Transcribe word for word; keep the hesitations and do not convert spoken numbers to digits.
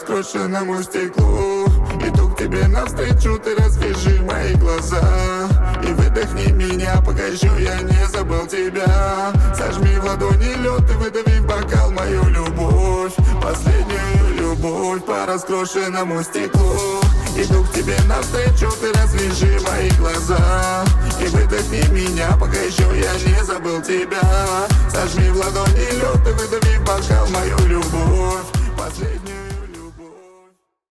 раскрошенному стеклу. Иду к тебе навстречу, ты развяжи мои глаза и выдохни меня, пока еще я не забыл тебя. Сожми в ладони лед и выдави в бокал мою любовь, последнюю любовь по раскрошенному стеклу. Иду к тебе навстречу, ты развяжи мои глаза и выдохни меня, пока еще я не забыл тебя. Сожми в ладони лед и выдави в бокал мою любовь, последнюю.